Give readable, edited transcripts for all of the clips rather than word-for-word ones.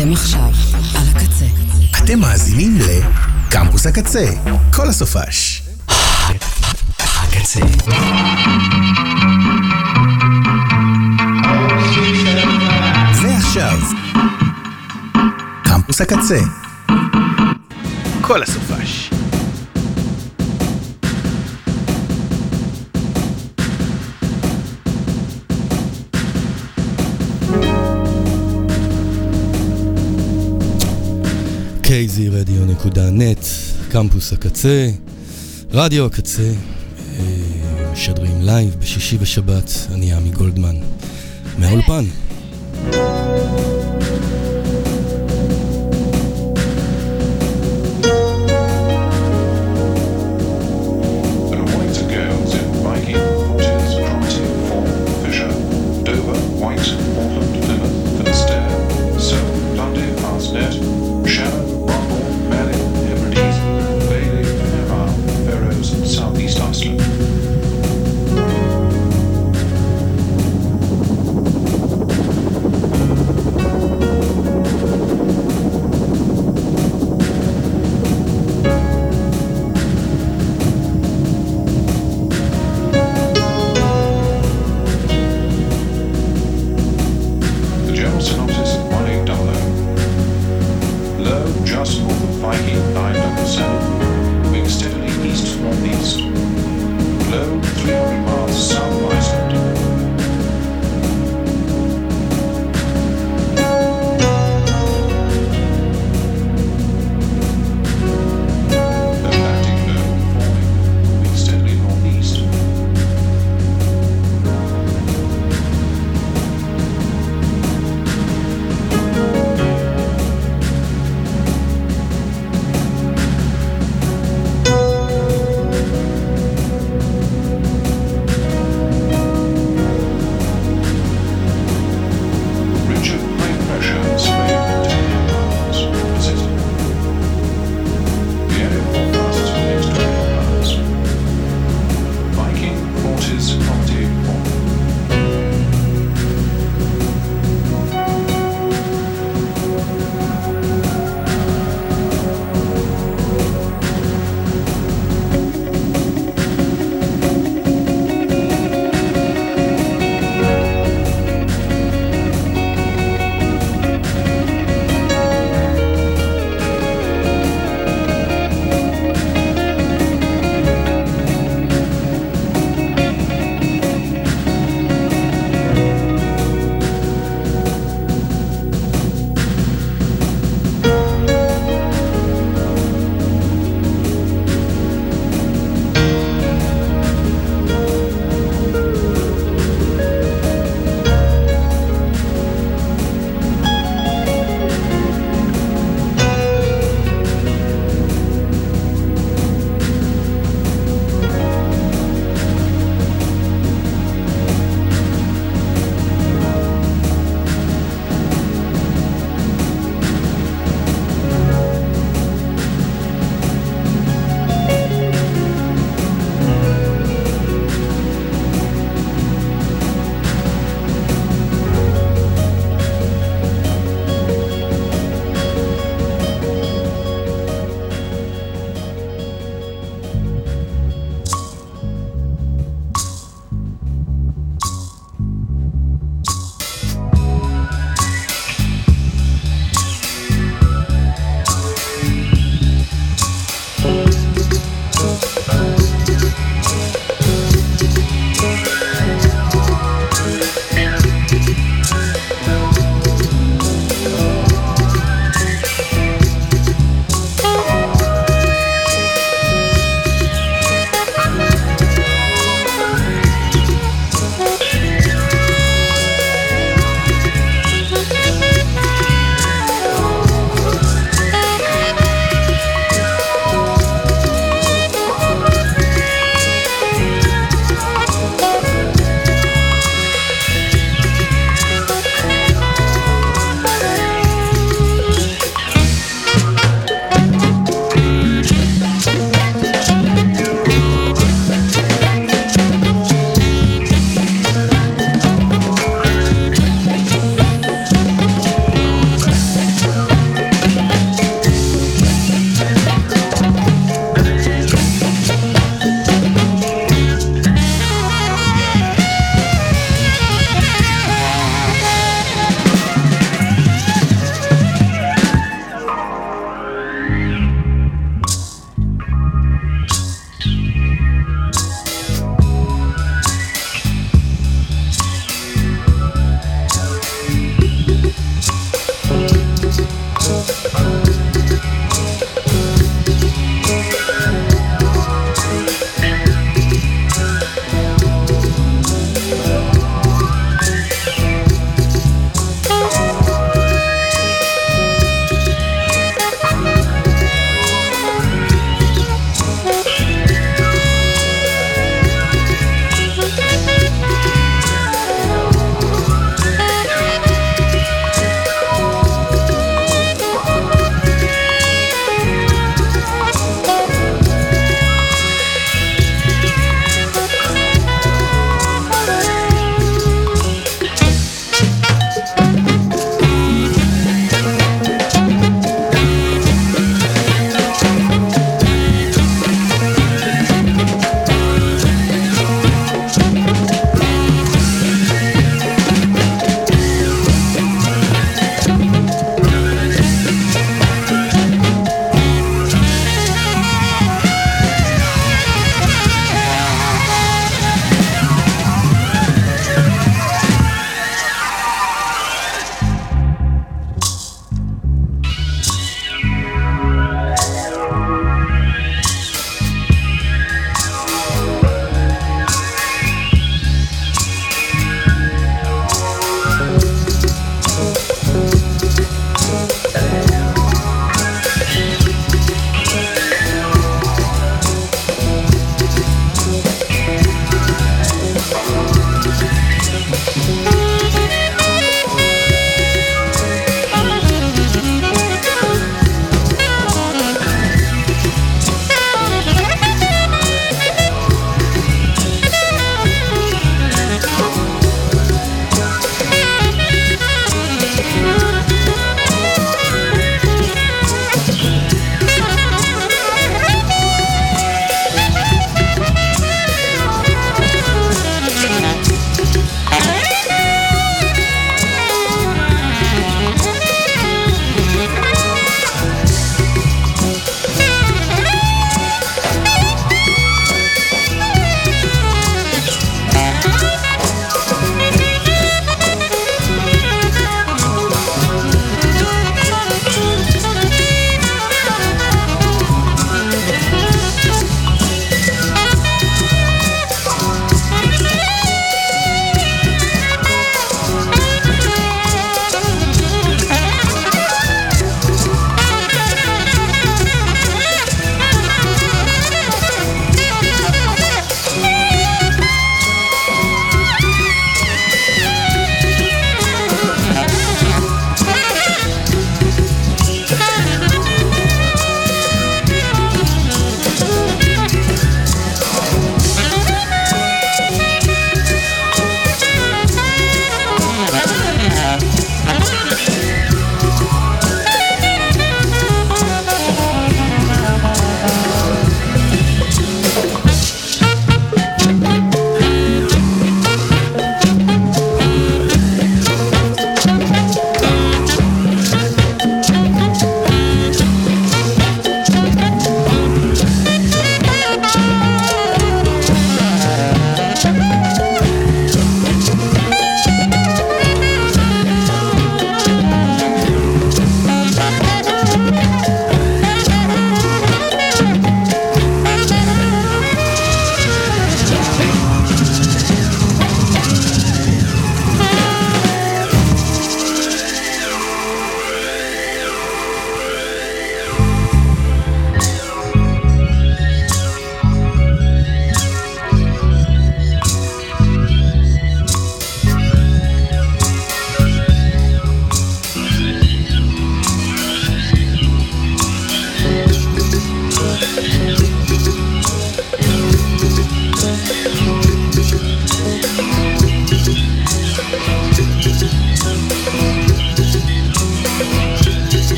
אתם עכשיו על הקצה. אתם מאזינים לקמפוס הקצה, כל הסופש. הקצה. ועכשיו, קמפוס הקצה, כל הסופש. kzradio.net, קמפוס הקצה, רדיו הקצה, משדרים לייב בשישי ושבת. אני עמי גולדמן מהאולפן.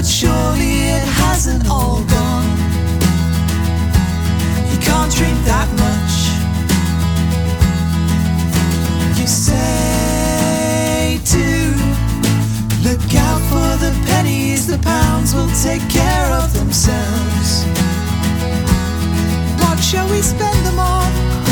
but surely it hasn't all gone. You can't drink that much. You say to look out for the pennies, the pounds will take care of themselves. What shall we spend them on?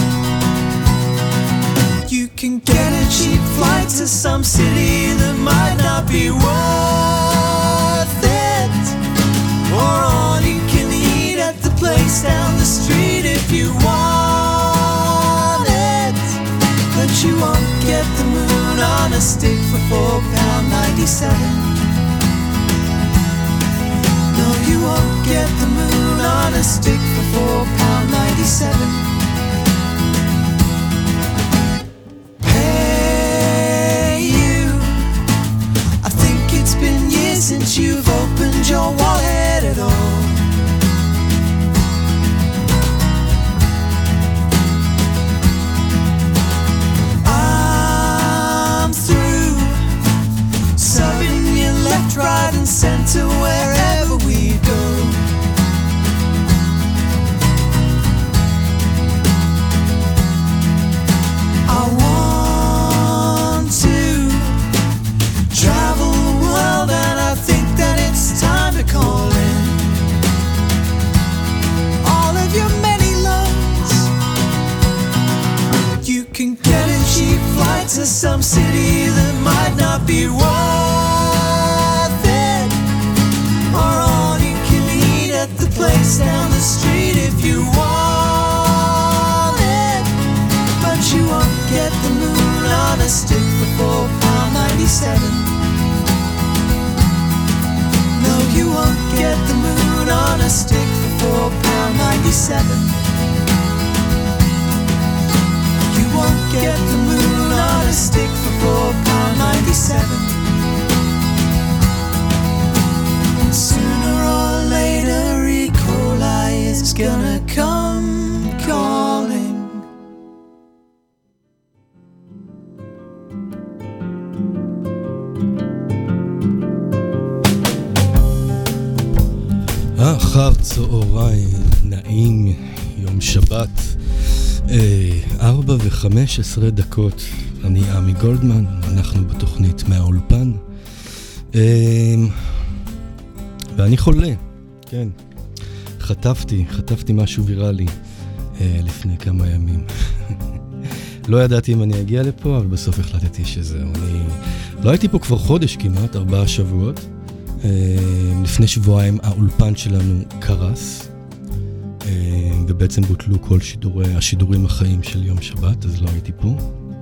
You can get a cheap flight to some city that might not be worth it. Or all you can eat at the place down the street if you want it. But you won't get the moon on a stick for £4.97. No, you won't get the moon on a stick for £4.97. Hey you, I think it's been years since you've opened your wallet at all. I'm through serving you left, right and center wherever we go. I want to travel the world and I think that it's time to call in all of your many loans. You can get a cheap flight to some city that might not be worth it. Or all you can eat at the place down the street if you want it. But you won't get the moon on a stick for £4.97. No, you won't get the moon on a stick for £4.97. You won't get the moon on a stick for £4.97. Sooner or later, E. coli is gonna come calling. אחר צהריים נעים, יום שבת, 4:15. אני עמי גולדמן, אנחנו בתוכנית מהאולפן, ואני חולה, כן, חטפתי משהו ויראלי לפני כמה ימים. לא ידעתי אם אני אגיע לפה, אבל בסוף החלטתי שזהו. אני לא הייתי פה כבר חודש כמעט, 4 שבועות. לפני שבועיים האולפן שלנו קרס, ובעצם בוטלו כל השידורים החיים של יום שבת, אז לא הייתי פה.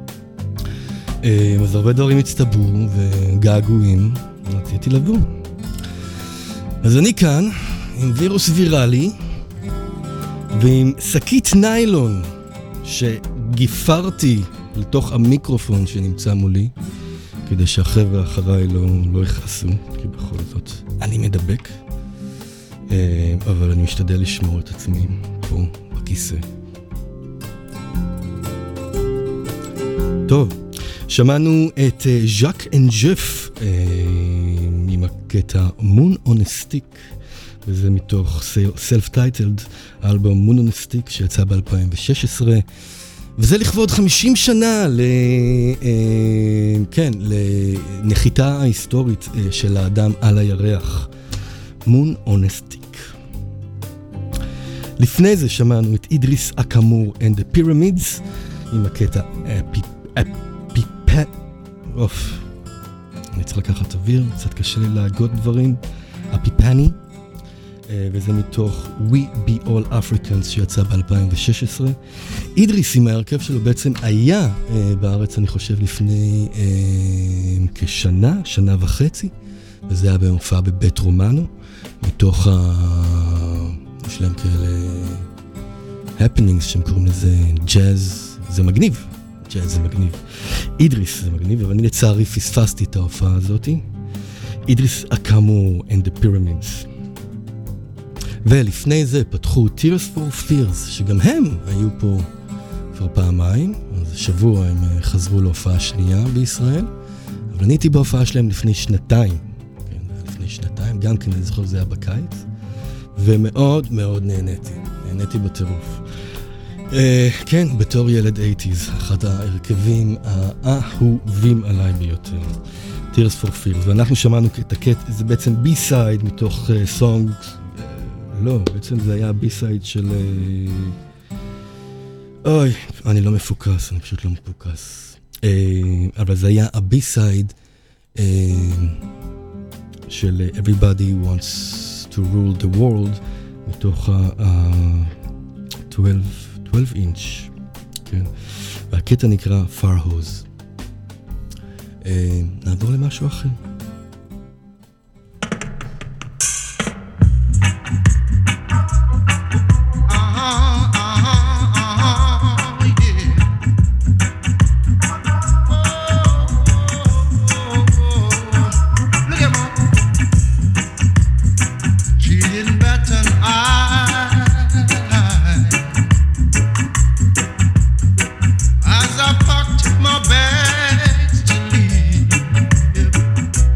אז הרבה דברים הצטברו וגעגועים, רציתי לבוא. אז אני כאן עם וירוס ויראלי ועם שקית ניילון שגיפרתי לתוך המיקרופון שנמצא מולי, כדי שהחבר'ה אחריי לא יכעסו, כי בכל זאת אני מדבק, אבל אני משתדל לשמור את עצמי פה בכיסא. טוב, שמענו את ז'אק אנד ג'ף עם הקטע Moon on a Stick, וזה מתוך Self-Titled, האלבום Moon on a Stick שיצא ב-2016, וזה לכבוד 50 שנה לנחיתה ההיסטורית של האדם על הירח. Moon on a Stick. לפני זה שמענו את אידריס אקמור and the Pyramids עם הקטע אני צריך לקחת אוויר, קצת קשה לי להגות דברים. אפיפני, וזה מתוך We Be All Africans שיצא ב-2016. אידריס עם ההרכב שלו בעצם היה בארץ, אני חושב, לפני שנה וחצי, וזה היה במופע בבית רומנו, מתוך יש להם כאלה happenings שהם קוראים לזה ג'אז, זה מגניב, ג'אז זה מגניב. אידריס זה מגניב, אבל אני לצערי פספסתי את ההופעה הזאת. אידריס אקמור and the Pyramids. ולפני זה פתחו Tears for Fears, שגם הם היו פה כבר פעמיים, אז שבוע הם חזרו להופעה שנייה בישראל, אבל אני הייתי בהופעה שלהם לפני שנתיים, גם כן אני זוכר זה היה בקיץ, ומאוד מאוד נהניתי בטירוף. כן, בתור ילד 80s, אחד ההרכבים האהובים עליי ביותר, Tears for Fears, ואנחנו שמענו את הקטע, זה בעצם בי-סייד מתוך סונג, לא, בעצם זה היה בי-סייד של... אוי, אני לא מפוקס, אני פשוט לא מפוקס. אבל זה היה הבי-סייד של Everybody Wants to Rule the World, מתוך ה-12 inch, כן. והקטע נקרא Far Hose. נעבור למשהו אחר. As I packed my bags to leave,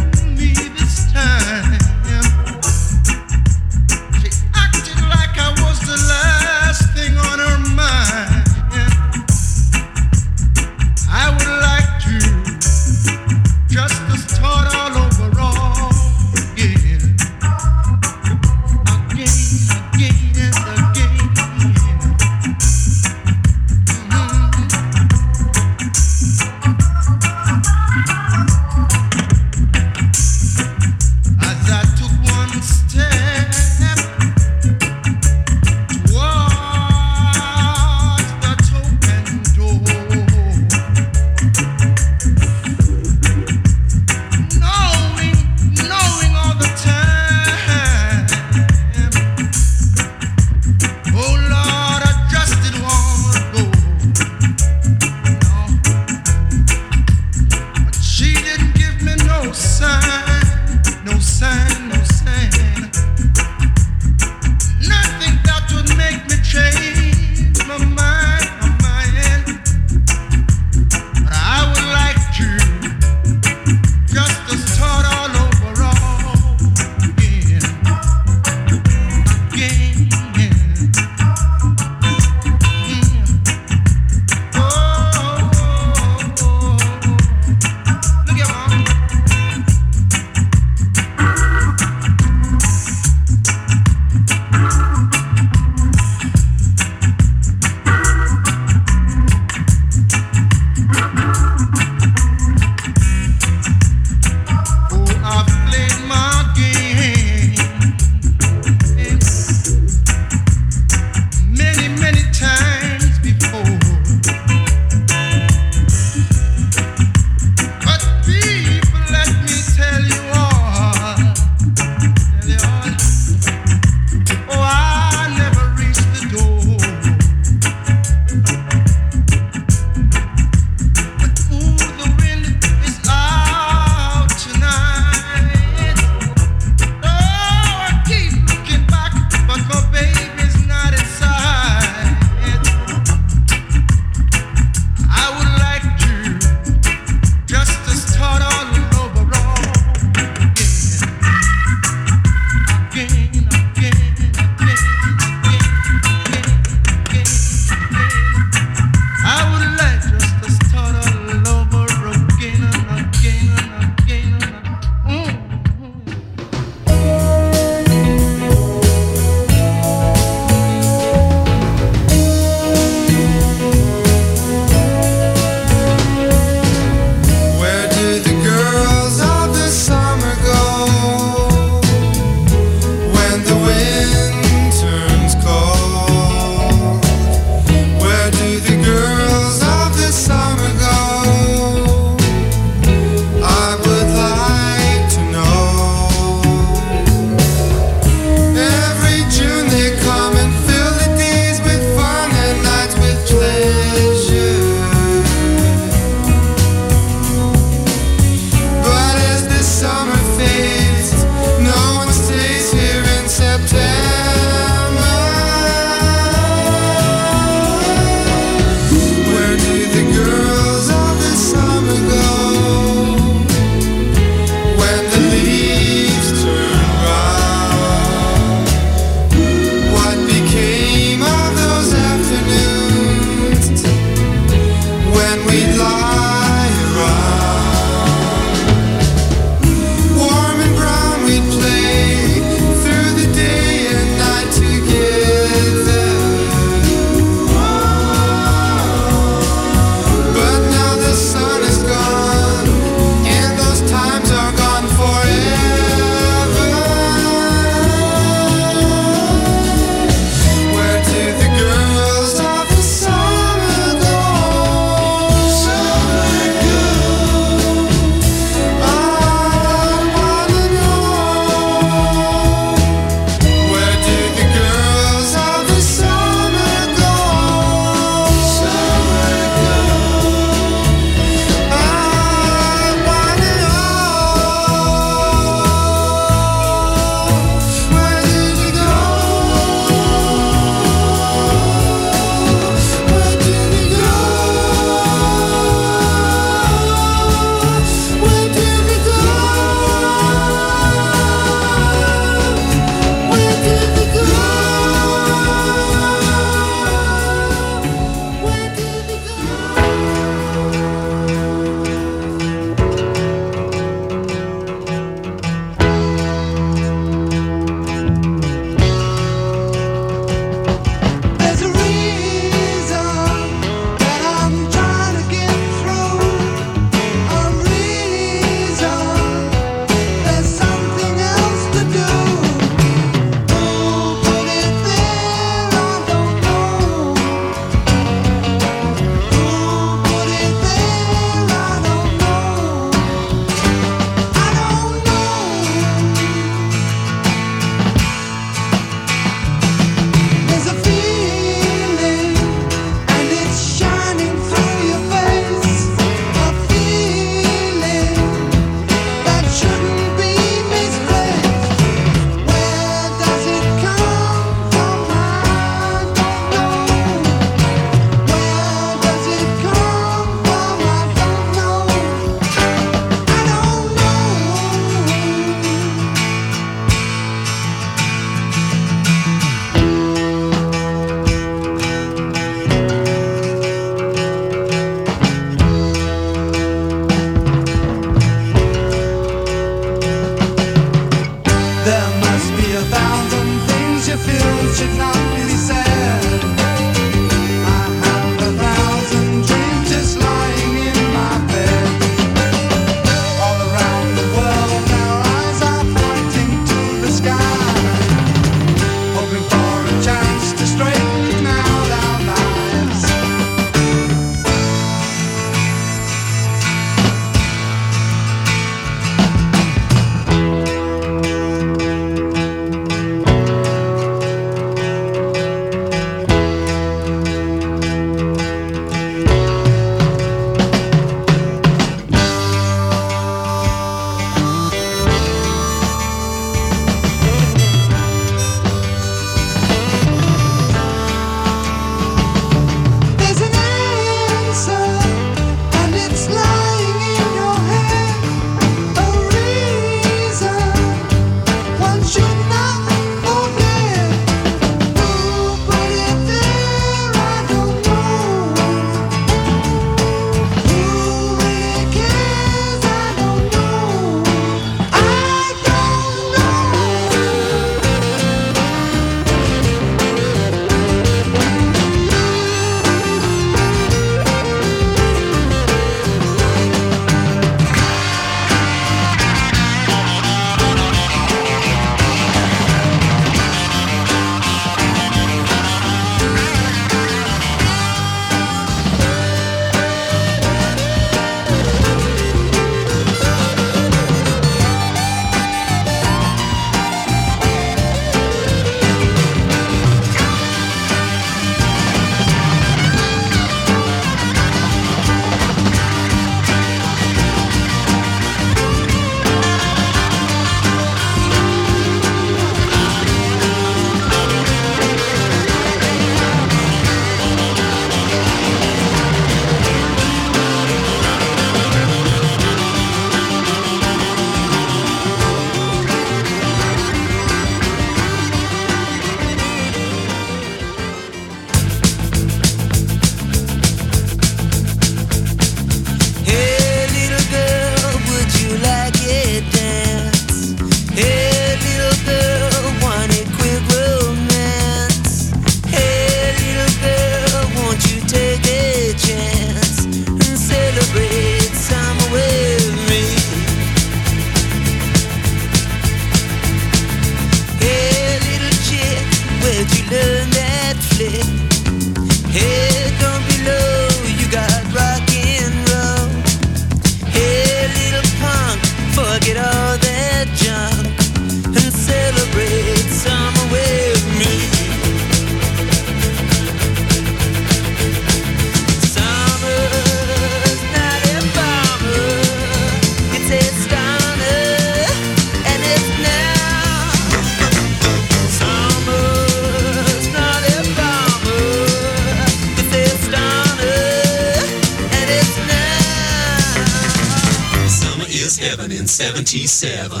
heaven in 77.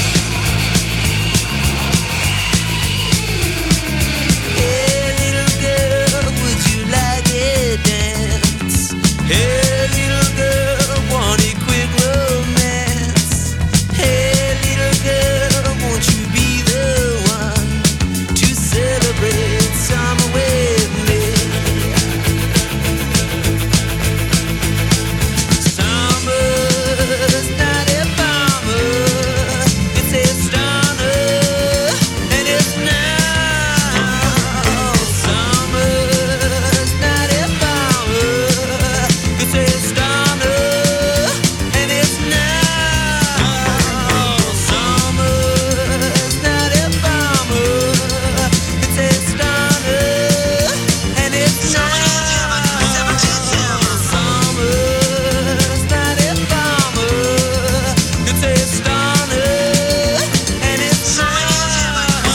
Hey, little girl, would you like a dance? Hey, little girl, want a quick romance? Hey, little girl, won't you be the one to celebrate summer with me? Summer's not a bomber, it's a stunner, and it's now. Summer's not a bomber, it's a stunner, and it's now. Summer's not a bomber, it's a stunner, and it's now. Summer's not a bomber, it's a stunner, and it's now.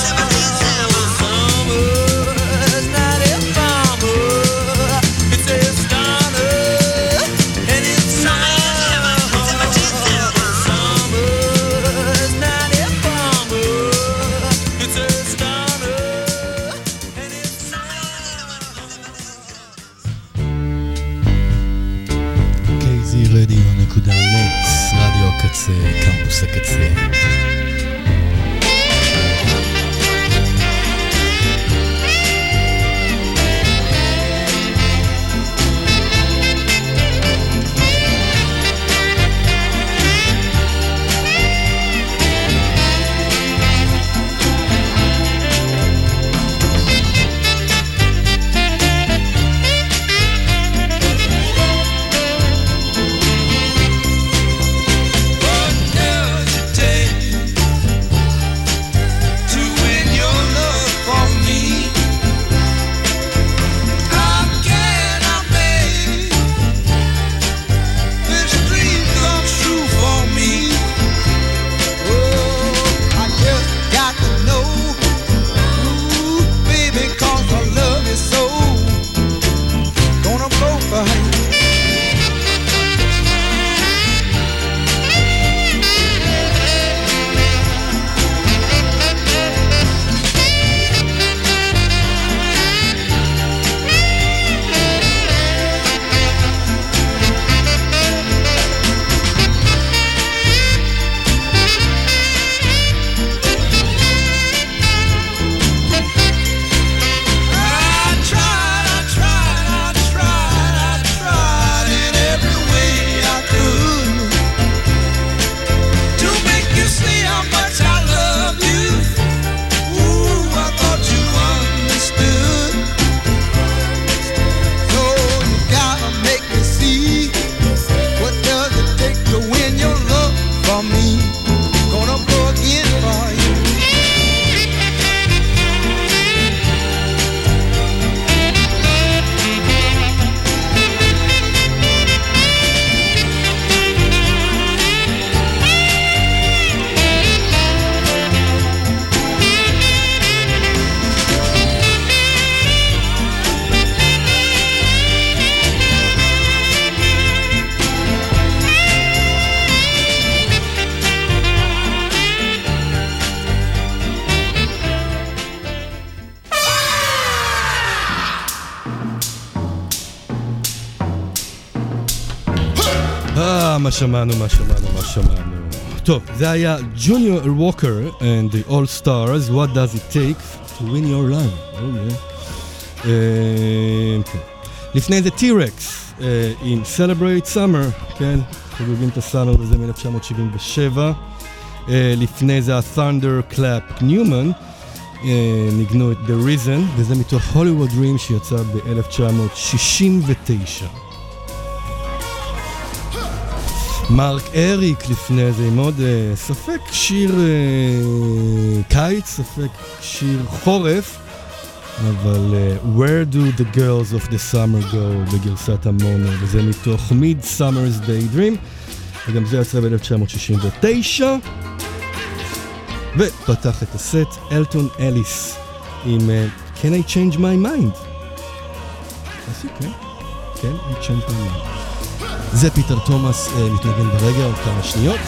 Summer's not a bomber, it's a stunner, and it's now. Summer's not a bomber, it's a stunner, and it's kzradio.net, רדיו הקצה, קמפוס הקצה. What does it take to win your love for me? How can I make this dream come true for me? Oh, I just got to know, ooh, baby, 'cause our love is so gonna blow for you. I tried in every way I could to make you see how much I love you. Ooh, I thought you understood. So you gotta make me see, what does it take to win your love for me? Gonna blow again for you. מה שמענו. טוב, זה היה Junior Walker and the All Stars, What Does It Take to Win Your Love. כן. לפני זה T-Rex עם Celebrate Summer, כן, חוגגים את הסאמר וזה מ-1977. לפני זה ה-Thunder Clap Newman, ניגנו את The Reason, וזה מתוך Hollywood Dream שיצא ב-1969. מרק אריק לפני זה, עם עוד ספק שיר קיץ, ספק שיר חורף, אבל Where Do the Girls of the Summer Go בגרסת המונו, וזה מתוך Midsummer's Daydream, וגם זה יצא ב-1969. ופתח את הסט אלטון אליס עם Can I Change My Mind? כן, Can I Change My Mind? זה פיטר תומאס מתנגן ברגע עוד כמה שניות.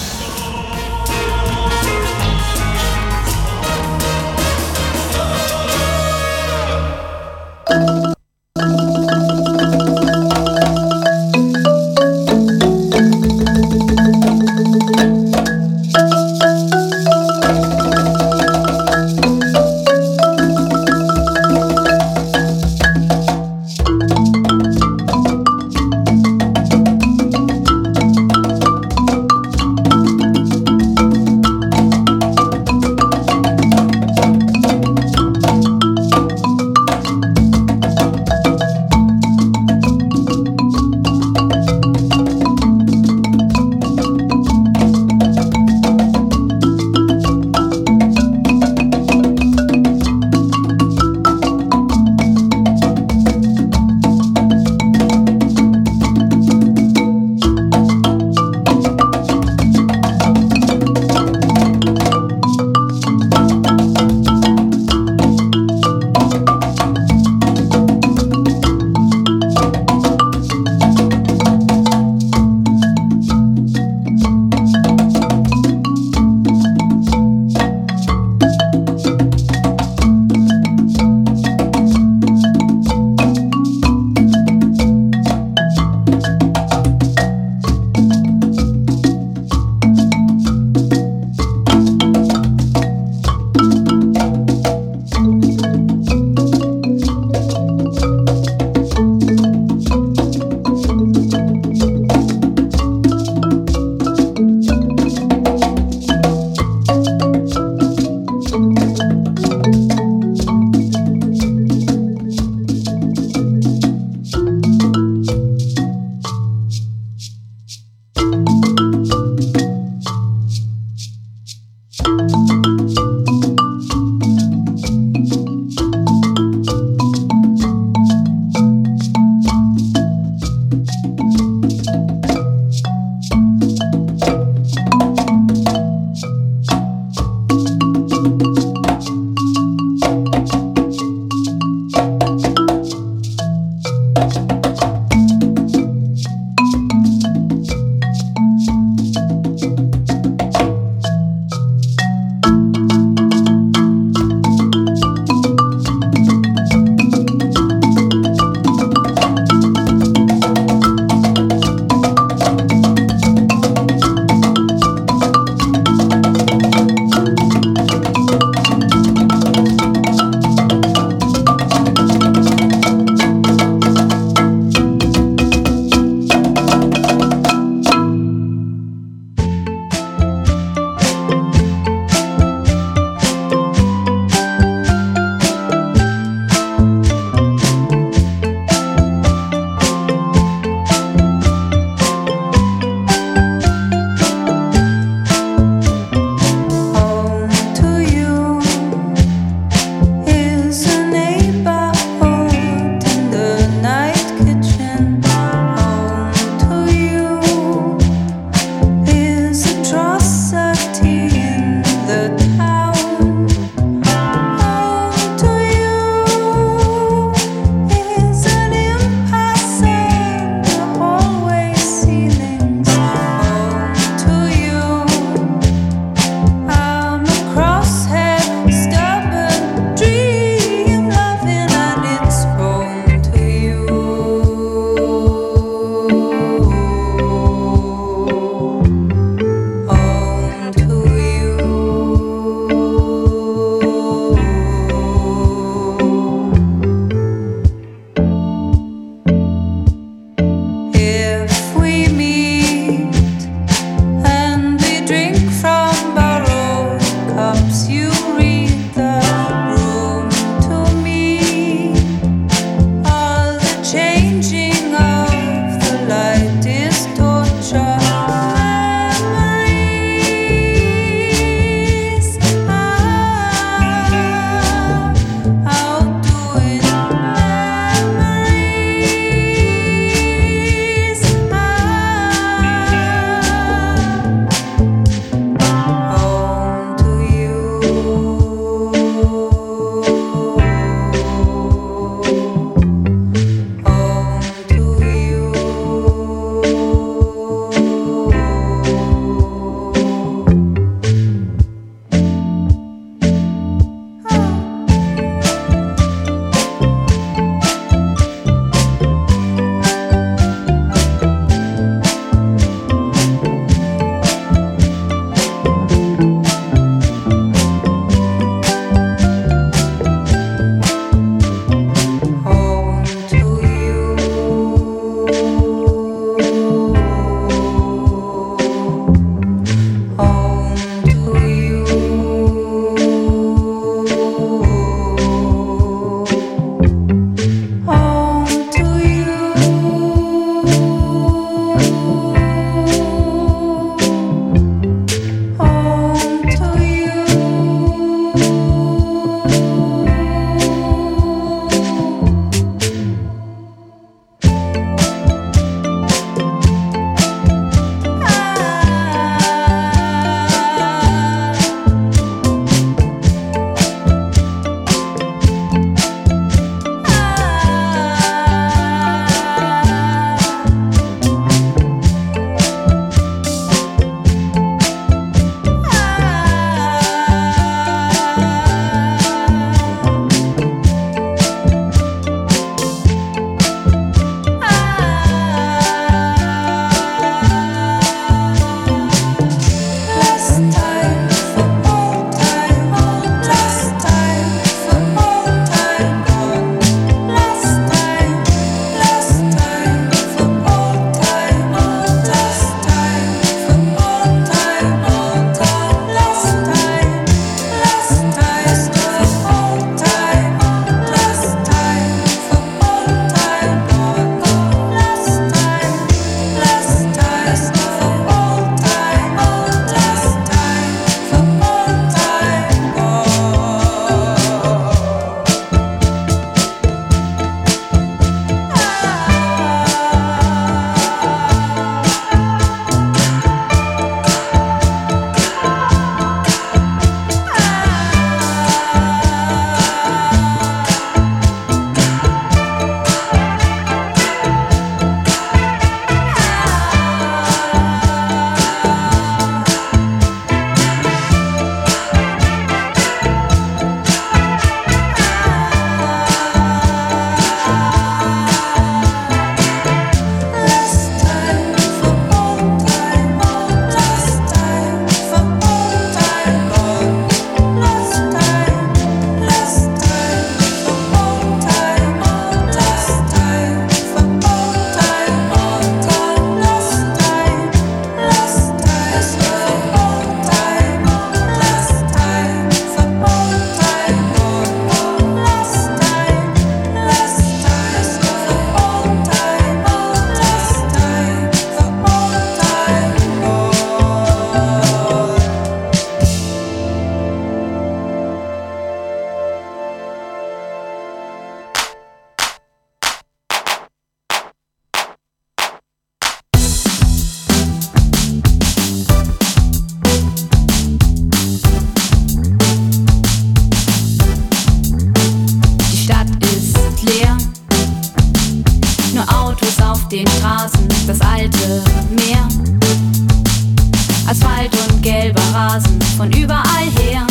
Asphalt und gelber Rasen von überall her.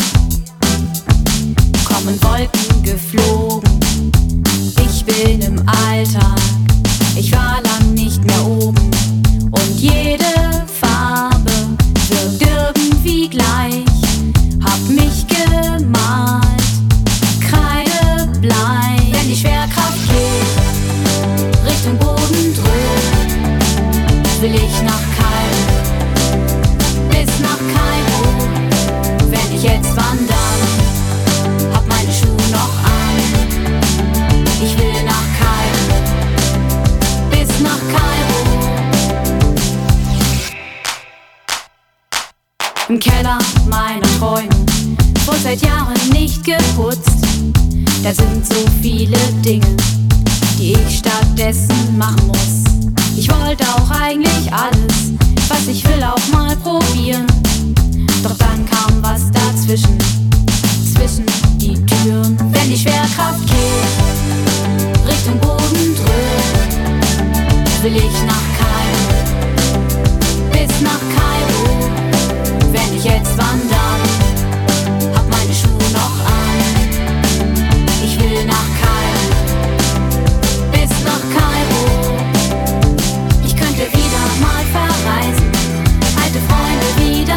Kommen Wolken geflogen, ich bin im Alltag. Ich war lang nicht mehr oben und jede Farbe wirkt irgendwie gleich. Hab mich gemalt, kreidebleich. Wenn die Schwerkraft geht, Richtung Boden drückt, will ich nach Kairo, bis nach Kairo. Wenn ich jetzt wandern, hab meine Schuhe noch an. Ich will nach Kairo, bis nach Kairo. Im Keller meiner Träume wurde seit Jahren nicht geputzt. Da sind so viele Dinge, die ich stattdessen machen muss. Ich wollte auch eigentlich alles, was ich will, auch mal probieren. Doch dann kam was dazwischen, zwischen die Türen. Wenn die Schwerkraft geht, Richtung Boden drückt, will ich nach Kairo, bis nach Kairo. Wenn ich jetzt wandern, hab meine Schuhe noch an. Ich will nach Kairo, bis nach Kairo. Ich könnte wieder mal verreisen, alte Freunde wieder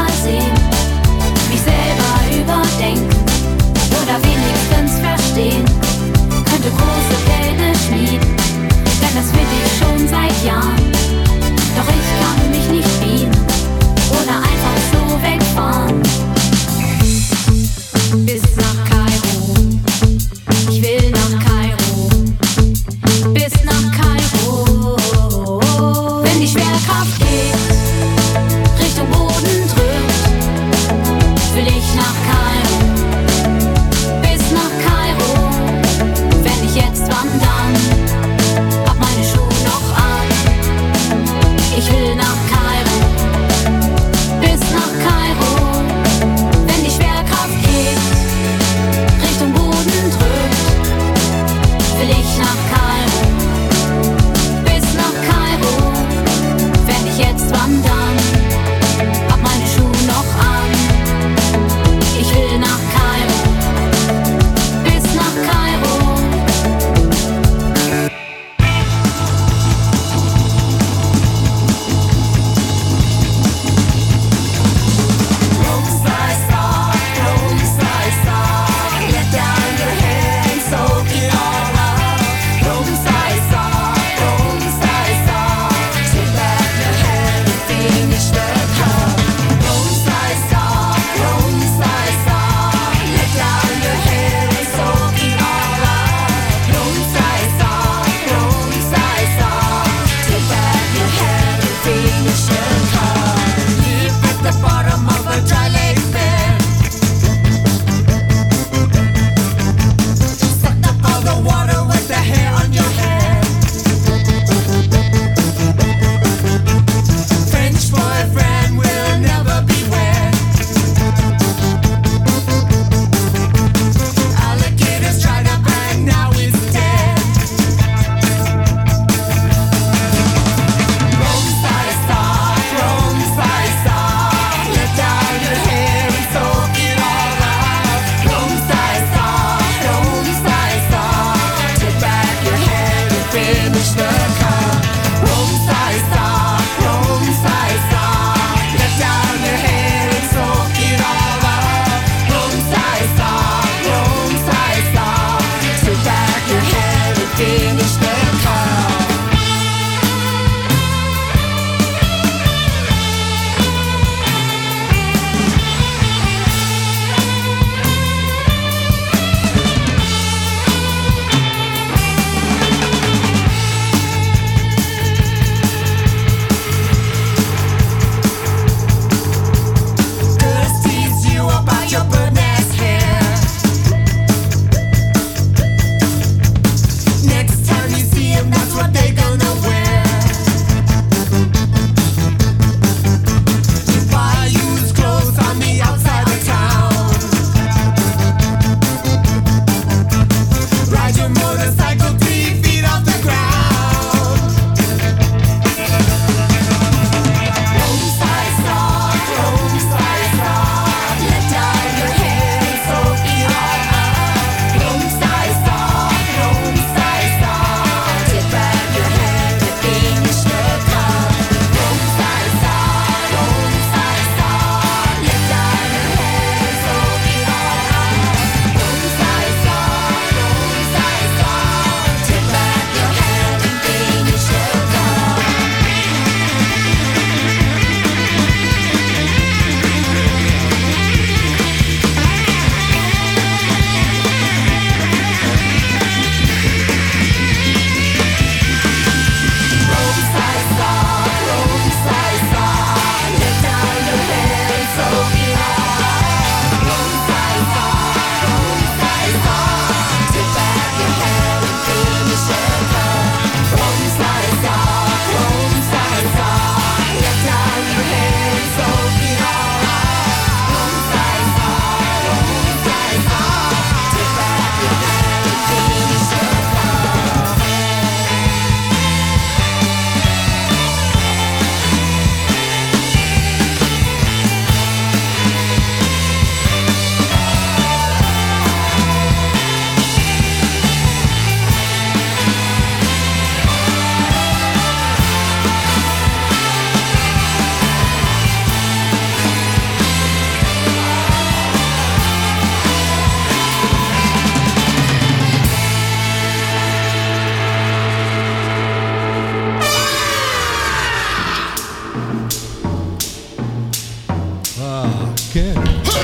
כן.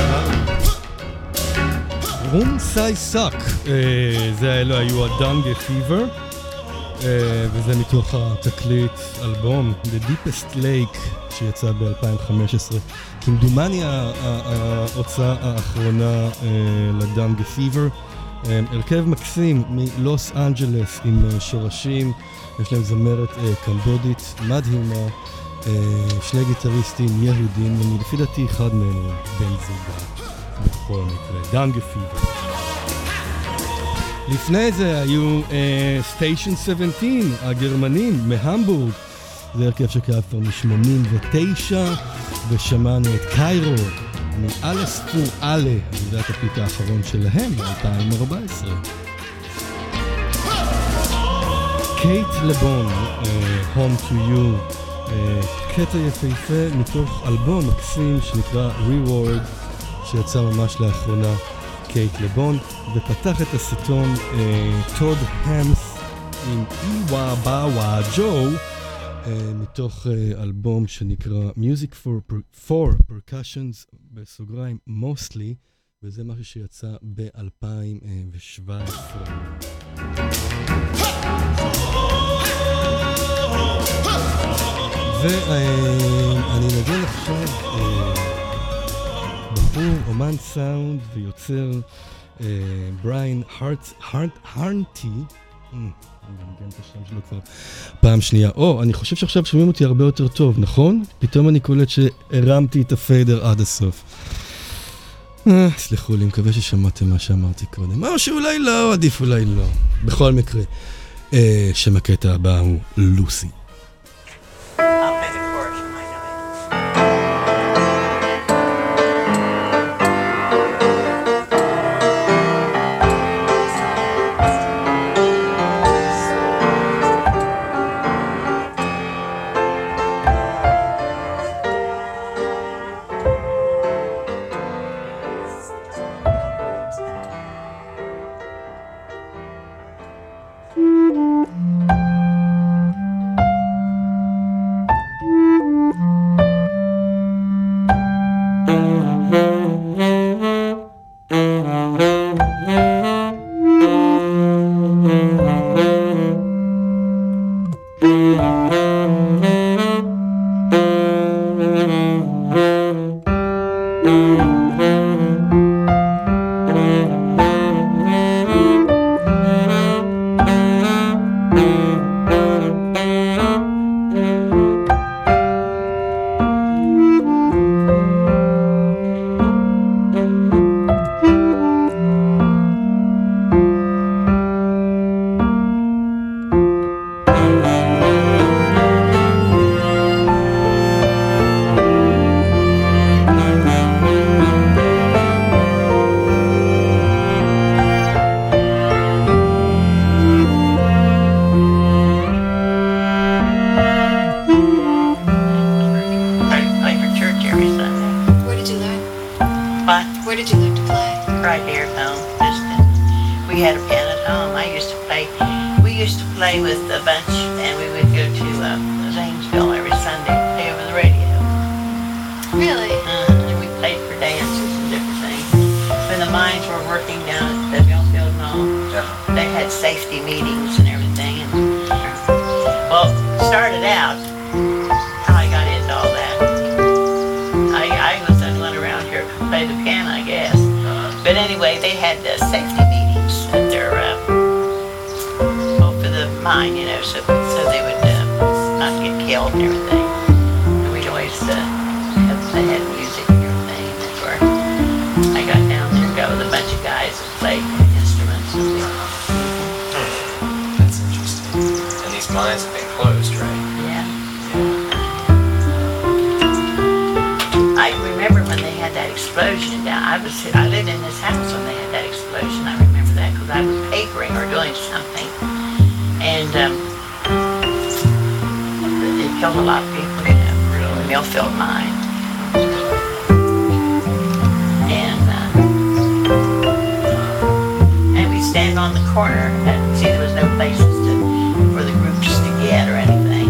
רום סאי סאק, אלו היו הדנגה פיבר, וזה מתוך התקליט אלבום The Deepest Lake שיצא ב-2015. כמדומני ההוצאה האחרונה לדנגה פיבר. הרכב מקסים מלוס אנג'לס עם שורשים, יש להם זמרת קמבודית מדהימה, שני גיטריסטים יהודים, ולפי דעתי אחד מהם הוא בן זוגה בכל מקרה, דנגה פיבר. לפני זה היו סטיישן 17, הגרמנים מהמבורג, זה הרכב שקרה כבר מ-89, ושמענו את קיירו מאלס פור אלה, זה התקליט האחרון שלהם ב-2014. קייט לבון, Home to You, קטע יפהפה מתוך אלבום מקסים שנקרא Reward, שיצא ממש לאחרונה, קייט לבון, ופתח את הסרטון טוד המס עם איווה באווה ג'ו, מתוך אלבום שנקרא Music for Percussions, בסוגריים mostly, וזה משהו שיצא ב-2017. ואני נגן עכשיו בחור, אומן סאונד ויוצר בריין הרנטי, אני מנגן את השם שלו כבר פעם שנייה. אני חושב שעכשיו שומעים אותי הרבה יותר טוב, נכון? פתאום אני קולט שהרמתי את הפיידר עד הסוף. סליחו לי, מקווה ששמעתם מה שאמרתי קודם. או שאולי לא, עדיף אולי לא. בכל מקרה, שם הקטע הבא הוא לוסי.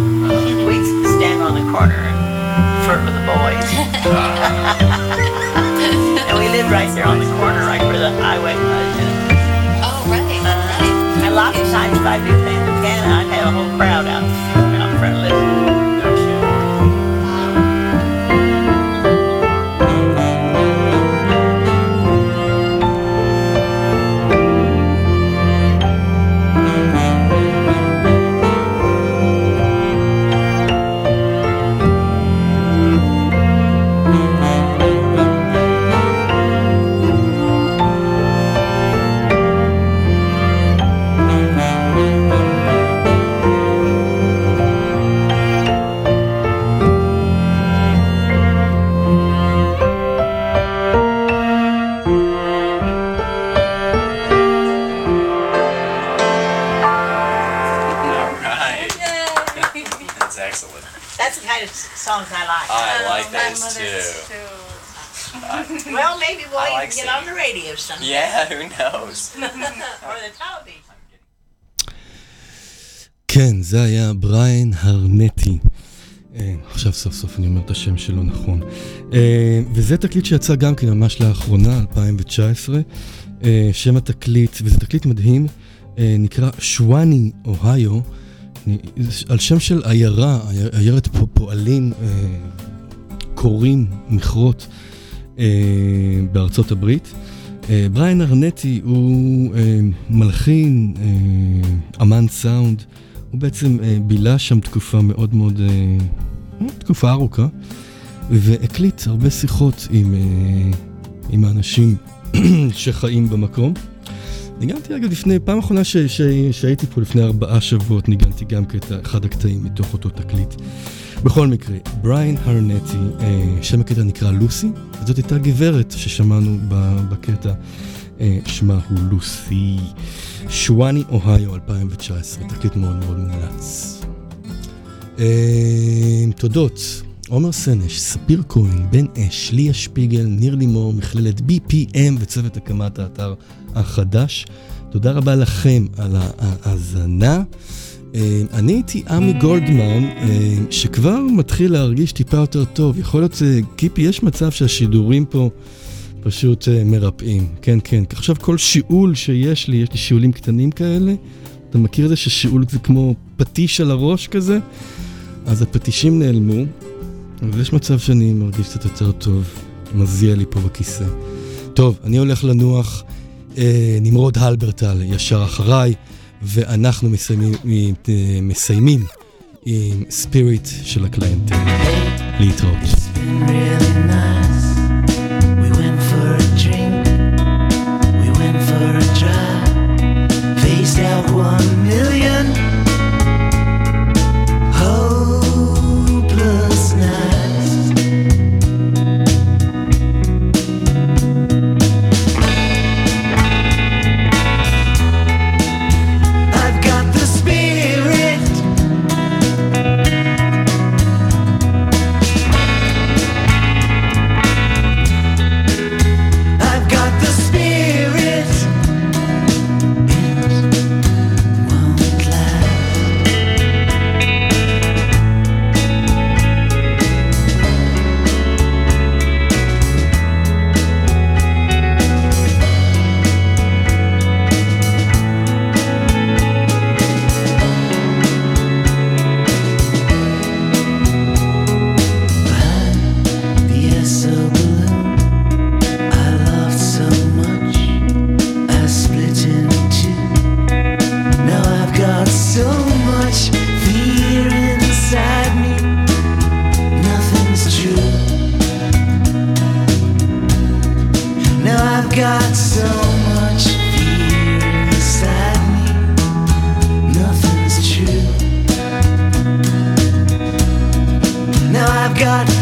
Corner and flirt with the boys. live right there on the corner, right where the highway was. Oh, right, right. And lots of times if I'd be playing the piano, I'd have a whole crowd out front listening. Songs I like. I like those too. Well, maybe we'll even get on the radio someday. Yeah, who knows? Or the television. כן, זה היה בריין הרנטי. עכשיו סוף סוף אני אומר את השם שלו נכון. וזה תקליט שיצא גם כן ממש לאחרונה, 2019. שם התקליט, וזה תקליט מדהים, נקרא שוואני, אוהיו, על שם של עיירה, עיירת פועלים, קוראים, מכרות בארצות הברית. בריין הרנטי הוא מלחין, אמן סאונד, הוא בעצם בילה שם תקופה מאוד מאוד, תקופה ארוכה, והקליט הרבה שיחות עם האנשים שחיים במקום. ניגנתי אגב לפני, פעם האחרונה שהייתי פה לפני 4 שבועות, ניגנתי גם אחד הקטעים מתוך אותו תקליט. בכל מקרה, בריין הרנטי, שם הקטע נקרא לוסי, וזאת הייתה גברת ששמענו בקטע, שמה הוא לוסי. שוואני, אוהיו, 2019, תקליט מאוד מאוד מומלץ. תודות, עומר סנש, ספיר כהן, בן אש, ליה שפיגל, ניר לימור, מכללת BPM וצוות הקמת האתר החדש. תודה רבה לכם על ההאזנה. אני הייתי עמי גולדמן, שכבר מתחיל להרגיש טיפה יותר טוב. יכול להיות, קיפי, יש מצב שהשידורים פה פשוט מרפאים. כן, כן. עכשיו כל שיעול שיש לי, יש לי שיעולים קטנים כאלה. אתה מכיר את זה ששיעול זה כמו פטיש על הראש כזה? אז הפטישים נעלמו, ויש מצב שאני מרגיש קצת יותר טוב. מזיע לי פה בכיסא. טוב, אני הולך לנוח. נמרוד הלברטל ישר אחריי, ואנחנו מסיימים עם ספיריט של הקליינטל. להתראות. got so much fear inside me. Nothing's true. Now I've got